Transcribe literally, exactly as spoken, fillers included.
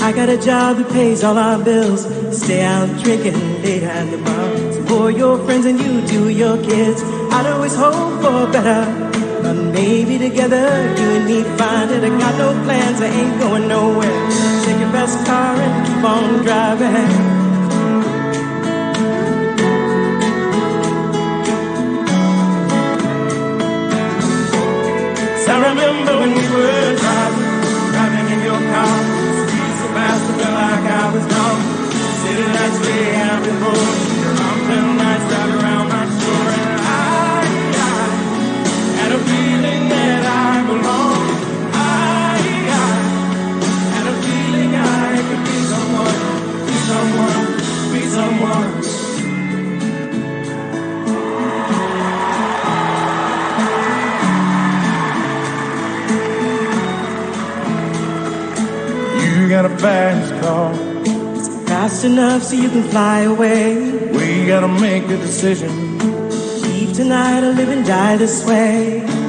I got a job that pays all our bills. Stay out drinking late at the bar. So for your friends and you do your kids, I'd always hope for better. But maybe together you and me find it. I got no plans, I ain't going nowhere. Take your best car and keep on driving. I remember when we were driving, driving in your car. Speed so fast, I felt like I was gone. City lights way out before. Your arm felt nice right around my shore. And I, I had a feeling that I belonged. I, I had a feeling I could be someone, be someone, be someone. You got a fast car. It's fast enough so you can fly away. We gotta make a decision. Leave tonight or live and die this way.